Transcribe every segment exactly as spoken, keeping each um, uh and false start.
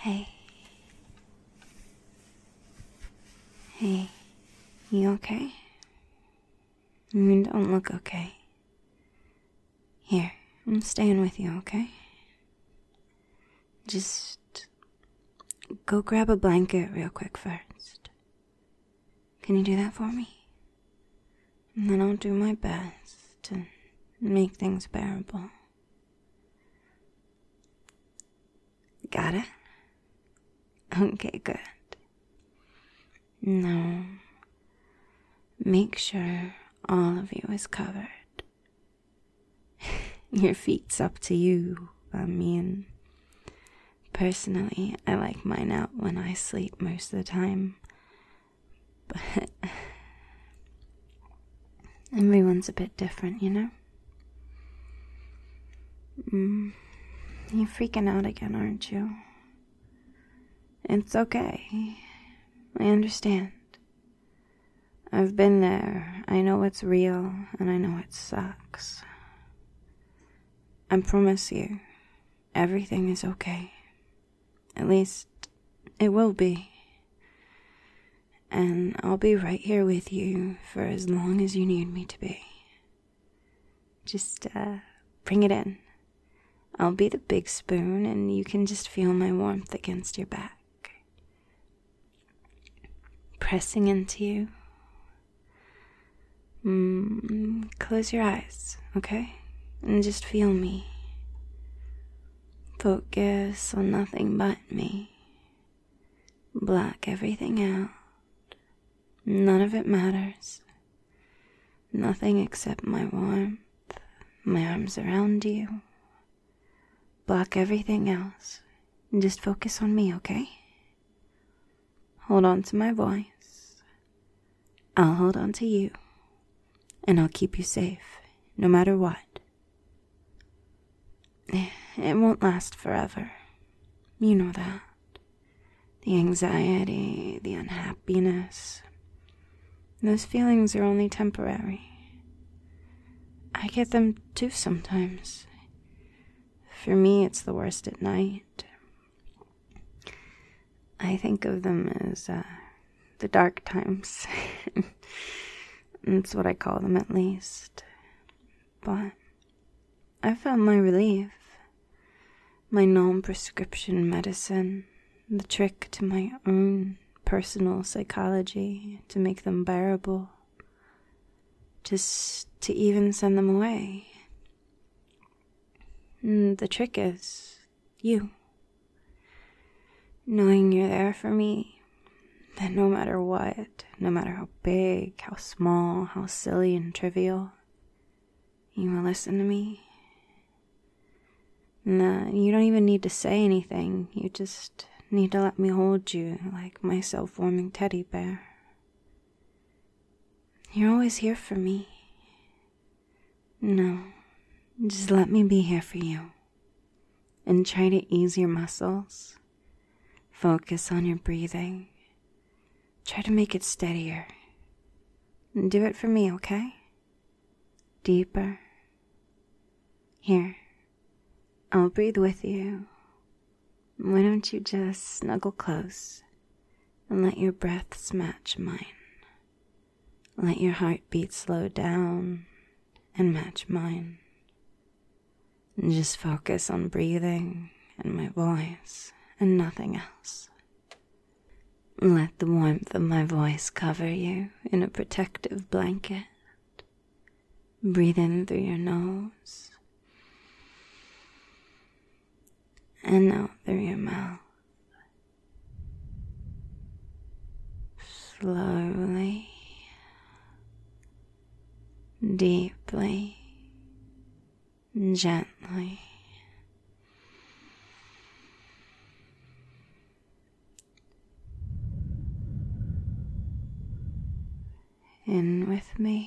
Hey. Hey, you okay? You don't look okay. Here, I'm staying with you, okay? Just go grab a blanket real quick first. Can you do that for me? And then I'll do my best to make things bearable. Got it? Okay, good. Now, make sure all of you is covered. Your feet's up to you. I mean, personally, I like mine out when I sleep most of the time. But everyone's a bit different, you know? Mm, you're freaking out again, aren't you? It's okay. I understand. I've been there. I know it's real, and I know it sucks. I promise you, everything is okay. At least, it will be. And I'll be right here with you for as long as you need me to be. Just, uh, bring it in. I'll be the big spoon, and you can just feel my warmth against your back. Pressing into you. Mm, close your eyes, okay? And just feel me. Focus on nothing but me. Block everything out. None of it matters. Nothing except my warmth, my arms around you. Block everything else. And just focus on me, okay? Hold on to my voice. I'll hold on to you. And I'll keep you safe, no matter what. It won't last forever. You know that. The anxiety, the unhappiness. Those feelings are only temporary. I get them too sometimes. For me, it's the worst at night. I think of them as uh, the dark times. That's what I call them, at least. But I found my relief. My non-prescription medicine. The trick to my own personal psychology to make them bearable. Just to even send them away. And the trick is you. Knowing you're there for me. That no matter what, no matter how big, how small, how silly and trivial, you will listen to me. Nah, you don't even need to say anything. You just need to let me hold you like my self-warming teddy bear. You're always here for me. No, just let me be here for you. And try to ease your muscles. Focus on your breathing. Try to make it steadier. And do it for me, okay? Deeper. Here. I'll breathe with you. Why don't you just snuggle close and let your breaths match mine? Let your heartbeat slow down and match mine. And just focus on breathing and my voice and nothing else. Let the warmth of my voice cover you in a protective blanket. Breathe in through your nose and out through your mouth. Slowly, deeply, gently. In with me.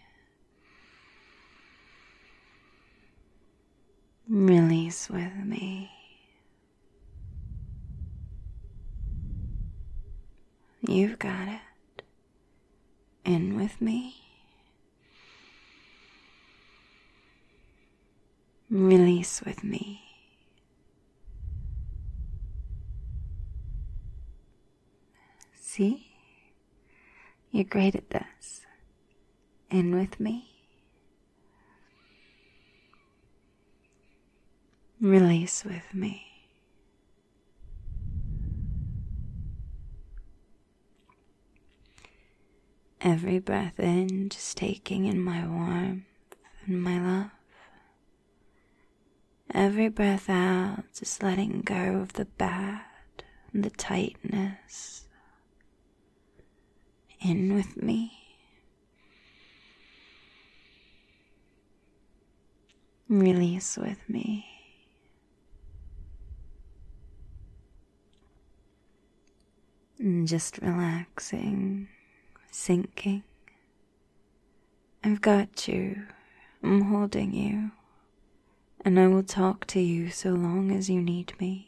Release with me. You've got it. In with me. Release with me. See? You're great at this. In with me. Release with me. Every breath in, just taking in my warmth and my love. Every breath out, just letting go of the bad and the tightness. In with me. Release with me. And just relaxing, sinking. I've got you. I'm holding you. And I will talk to you so long as you need me.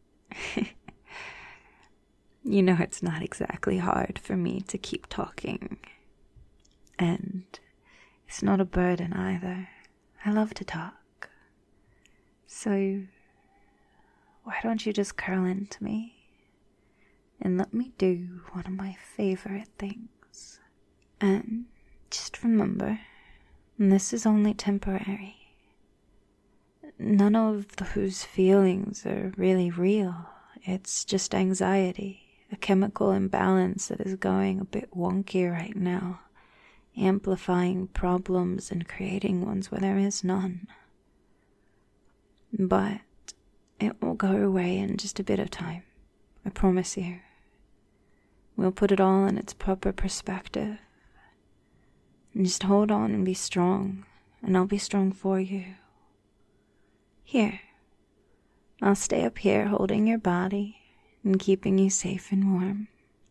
You know, it's not exactly hard for me to keep talking. And it's not a burden either. I love to talk. So why don't you just curl into me and let me do one of my favorite things. And just remember, this is only temporary. None of those feelings are really real. It's just anxiety, a chemical imbalance that is going a bit wonky right now, amplifying problems and creating ones where there is none. But it will go away in just a bit of time, I promise you. We'll put it all in its proper perspective. And just hold on and be strong, and I'll be strong for you. Here, I'll stay up here holding your body and keeping you safe and warm.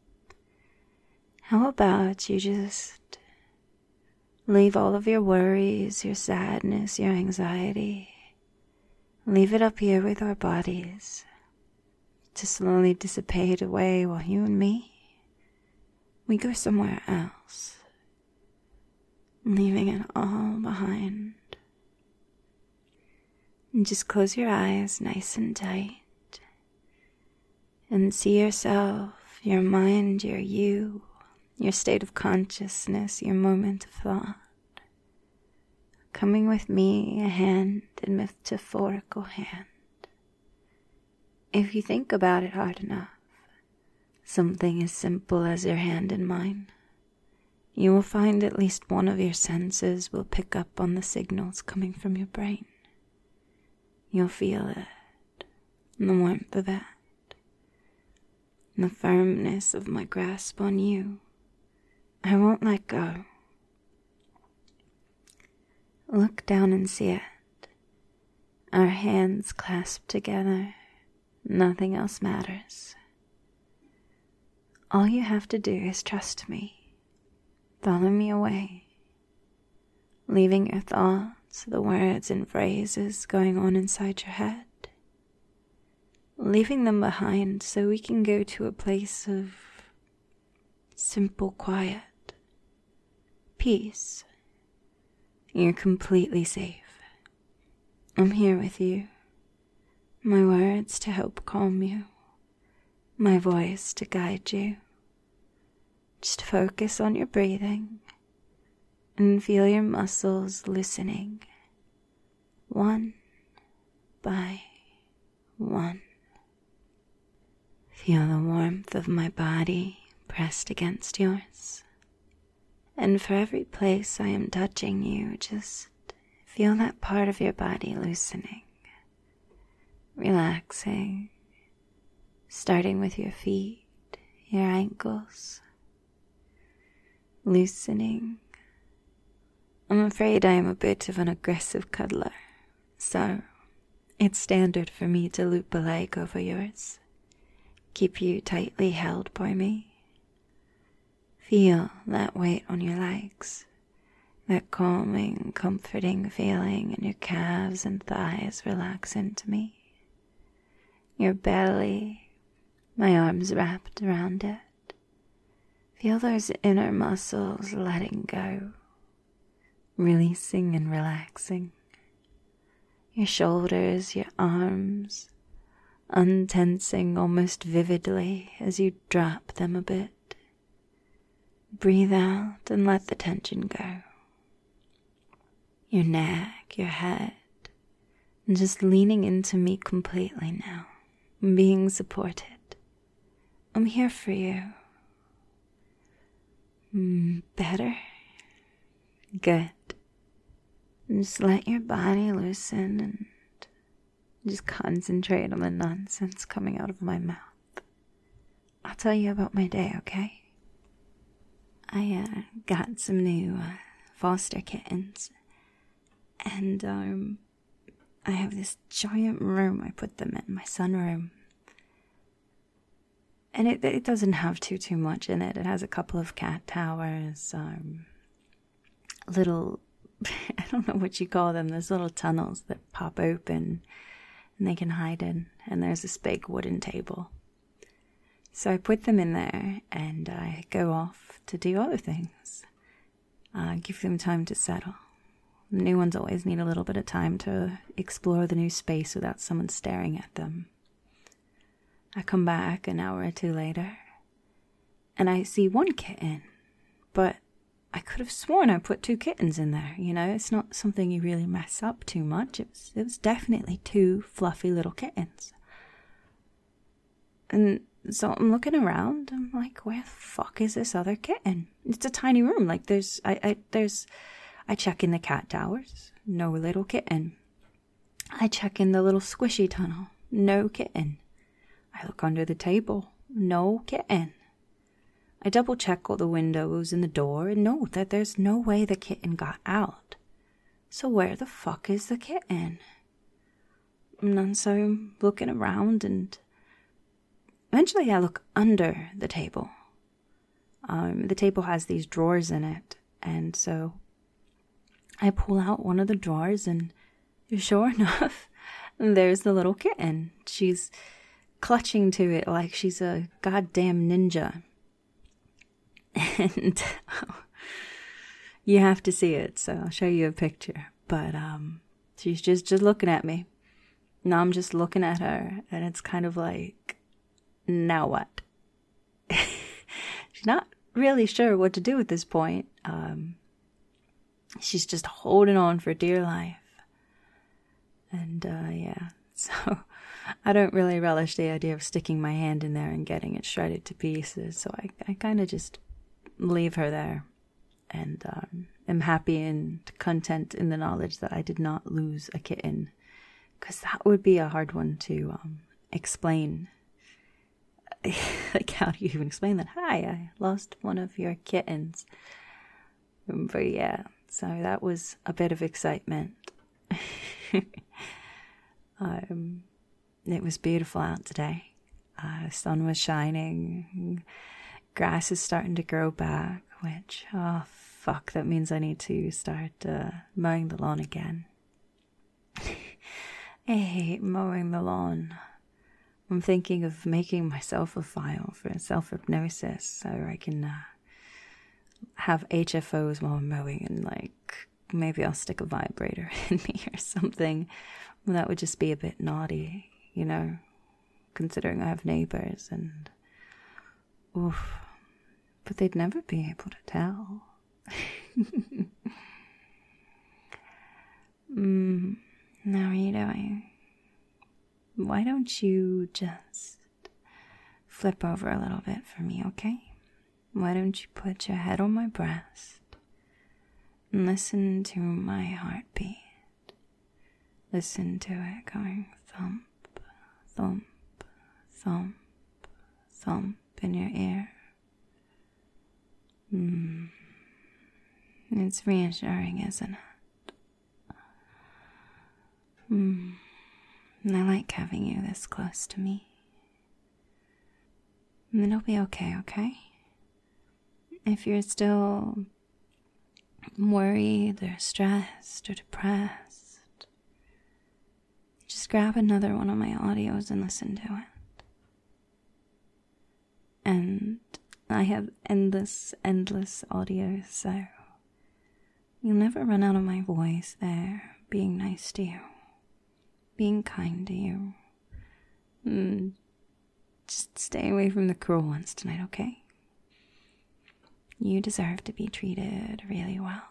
How about you just leave all of your worries, your sadness, your anxiety, leave it up here with our bodies to slowly dissipate away while you and me, we go somewhere else, leaving it all behind. And just close your eyes nice and tight and see yourself, your mind, your you, your state of consciousness, your moment of thought, coming with me, a hand in metaphorical hand. If you think about it hard enough, something as simple as your hand in mine, you will find at least one of your senses will pick up on the signals coming from your brain. You'll feel it, the warmth of it, the firmness of my grasp on you. I won't let go. Look down and see it. Our hands clasped together. Nothing else matters. All you have to do is trust me. Follow me away, leaving your thoughts, the words and phrases going on inside your head, leaving them behind so we can go to a place of simple quiet, peace. You're completely safe. I'm here with you. My words to help calm you, my voice to guide you. Just focus on your breathing and feel your muscles loosening, one by one. Feel the warmth of my body pressed against yours. And for every place I am touching you, just feel that part of your body loosening, relaxing, starting with your feet, your ankles, loosening. I'm afraid I am a bit of an aggressive cuddler, so it's standard for me to loop a leg over yours, keep you tightly held by me. Feel that weight on your legs, that calming, comforting feeling in your calves and thighs relax into me. Your belly, my arms wrapped around it. Feel those inner muscles letting go, releasing and relaxing. Your shoulders, your arms, untensing almost vividly as you drop them a bit. Breathe out and let the tension go. Your neck, your head, and just leaning into me completely now, being supported. I'm here for you. Mm, better? Good. Just let your body loosen and just concentrate on the nonsense coming out of my mouth. I'll tell you about my day, okay? I uh, got some new uh, foster kittens, and um, I have this giant room I put them in, my sunroom. And it it doesn't have too, too much in it. It has a couple of cat towers, um, little, I don't know what you call them, those little tunnels that pop open and they can hide in. And there's this big wooden table. So I put them in there and I go off to do other things. Uh, give them time to settle. New ones always need a little bit of time to explore the new space without someone staring at them. I come back an hour or two later, and I see one kitten, but I could have sworn I put two kittens in there, you know? It's not something you really mess up too much. It was, it was definitely two fluffy little kittens. And so I'm looking around, I'm like, where the fuck is this other kitten? It's a tiny room, like there's, I, I, there's, I check in the cat towers, no little kitten. I check in the little squishy tunnel, no kitten. I look under the table, no kitten. I double check all the windows and the door and know that there's no way the kitten got out. So where the fuck is the kitten? And then so I'm looking around and eventually I look under the table. Um, the table has these drawers in it, and so I pull out one of the drawers and sure enough, there's the little kitten. She's clutching to it like she's a goddamn ninja. And you have to see it, so I'll show you a picture. But um, she's just, just looking at me. Now I'm just looking at her, and it's kind of like, now what? She's not really sure what to do at this point. Um, she's just holding on for dear life. And uh, yeah, so I don't really relish the idea of sticking my hand in there and getting it shredded to pieces. So I, I kind of just leave her there and um, am happy and content in the knowledge that I did not lose a kitten, because that would be a hard one to um, explain. Like, how do you even explain that? Hi, I lost one of your kittens. But yeah, so that was a bit of excitement. um, it was beautiful out today. Uh, the sun was shining. Grass is starting to grow back, which, oh fuck, that means I need to start uh, mowing the lawn again. I hate mowing the lawn. I'm thinking of making myself a file for self-hypnosis so I can uh, have H F Os while I'm mowing, and like maybe I'll stick a vibrator in me or something. Well, that would just be a bit naughty, you know, considering I have neighbors and oof, but they'd never be able to tell. mm, now are you doing? Why don't you just flip over a little bit for me, okay? Why don't you put your head on my breast and listen to my heartbeat? Listen to it going thump, thump, thump, thump in your ear. Mm. It's reassuring, isn't it? Mm. And I like having you this close to me. And it'll be okay, okay? If you're still worried or stressed or depressed, just grab another one of my audios and listen to it. And I have endless, endless audios, so you'll never run out of my voice there, being nice to you, being kind to you. Mm, just stay away from the cruel ones tonight, okay? You deserve to be treated really well.